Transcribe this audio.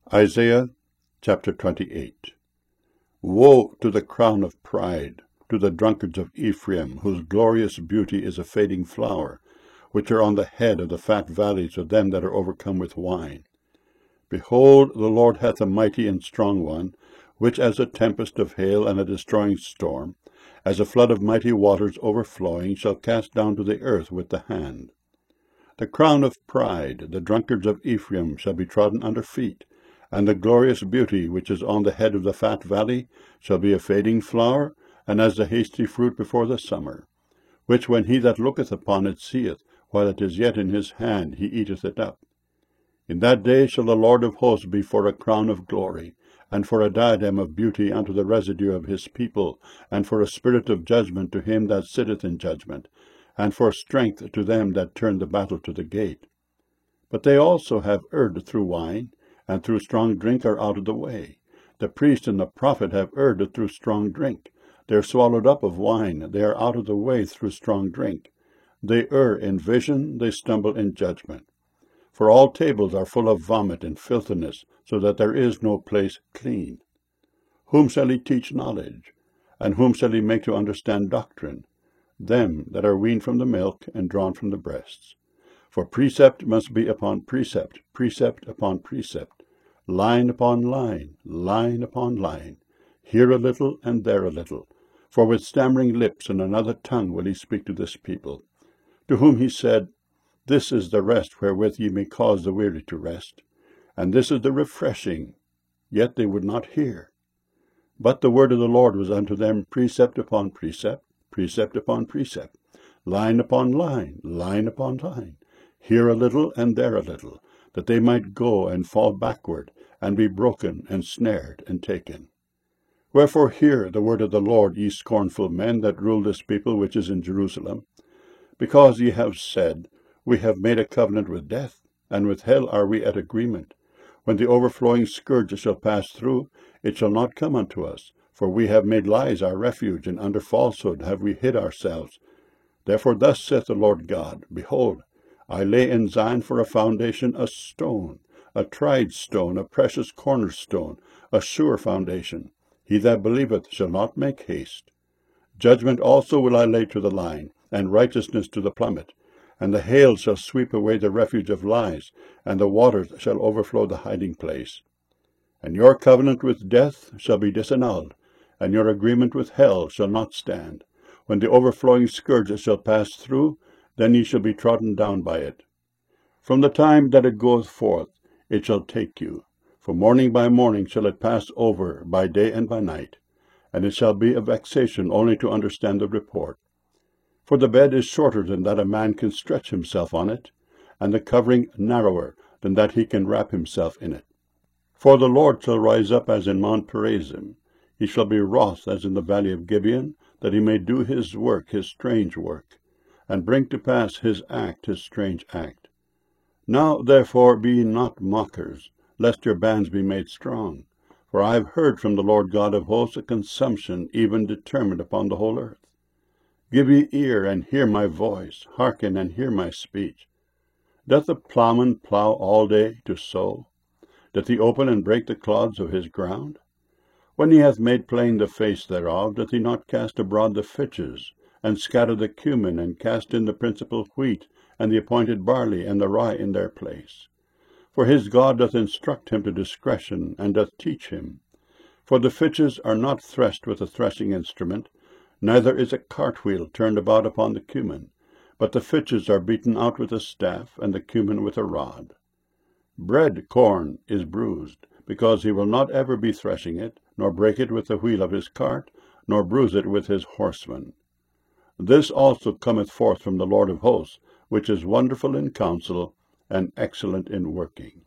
Isaiah chapter 28. Woe to the crown of pride, to the drunkards of Ephraim, whose glorious beauty is a fading flower, which are on the head of the fat valleys of them that are overcome with wine. Behold, the Lord hath a mighty and strong one, which as a tempest of hail and a destroying storm, as a flood of mighty waters overflowing, shall cast down to the earth with the hand. The crown of pride, the drunkards of Ephraim, shall be trodden under feet, and the glorious beauty which is on the head of the fat valley shall be a fading flower, and as the hasty fruit before the summer, which when he that looketh upon it seeth, while it is yet in his hand, he eateth it up. In that day shall the Lord of hosts be for a crown of glory, and for a diadem of beauty unto the residue of his people, and for a spirit of judgment to him that sitteth in judgment, and for strength to them that turn the battle to the gate. But they also have erred through wine, and through strong drink are out of the way. The priest and the prophet have erred through strong drink. They are swallowed up of wine, they are out of the way through strong drink. They err in vision, they stumble in judgment. For all tables are full of vomit and filthiness, so that there is no place clean. Whom shall he teach knowledge? And whom shall he make to understand doctrine? Them that are weaned from the milk and drawn from the breasts. For precept must be upon precept, precept upon precept, line upon line, line upon line, here a little and there a little. For with stammering lips and another tongue will he speak to this people, to whom he said, This is the rest wherewith ye may cause the weary to rest, and this is the refreshing, yet they would not hear. But the word of the Lord was unto them precept upon precept, precept upon precept, line upon line, line upon line, here a little and there a little, that they might go and fall backward, and be broken and snared and taken. Wherefore hear the word of the Lord, ye scornful men that rule this people which is in Jerusalem. Because ye have said, We have made a covenant with death, and with hell are we at agreement. When the overflowing scourge shall pass through, it shall not come unto us, for we have made lies our refuge, and under falsehood have we hid ourselves. Therefore thus saith the Lord God, Behold, I lay in Zion for a foundation a stone, a tried stone, a precious cornerstone, a sure foundation. He that believeth shall not make haste. Judgment also will I lay to the line, and righteousness to the plummet. And the hail shall sweep away the refuge of lies, and the waters shall overflow the hiding place. And your covenant with death shall be disannulled, and your agreement with hell shall not stand. When the overflowing scourge shall pass through, then ye shall be trodden down by it. From the time that it goeth forth, it shall take you. For morning by morning shall it pass over, by day and by night. And it shall be a vexation only to understand the report. For the bed is shorter than that a man can stretch himself on it, and the covering narrower than that he can wrap himself in it. For the Lord shall rise up as in Mount Perazim. He shall be wroth as in the valley of Gibeon, that he may do his work, his strange work, and bring to pass his act, his strange act. Now therefore be ye not mockers, lest your bands be made strong. For I have heard from the Lord God of hosts a consumption even determined upon the whole earth. Give ye ear, and hear my voice, hearken, and hear my speech. Doth the plowman plow all day to sow? Doth he open and break the clods of his ground? When he hath made plain the face thereof, doth he not cast abroad the fitches, and scatter the cumin, and cast in the principal wheat, and the appointed barley, and the rye in their place? For his God doth instruct him to discretion, and doth teach him. For the fitches are not threshed with a threshing instrument, neither is a cartwheel turned about upon the cumin, but the fitches are beaten out with a staff, and the cumin with a rod. Bread corn is bruised, because he will not ever be threshing it, nor break it with the wheel of his cart, nor bruise it with his horsemen. This also cometh forth from the Lord of hosts, which is wonderful in counsel, and excellent in working.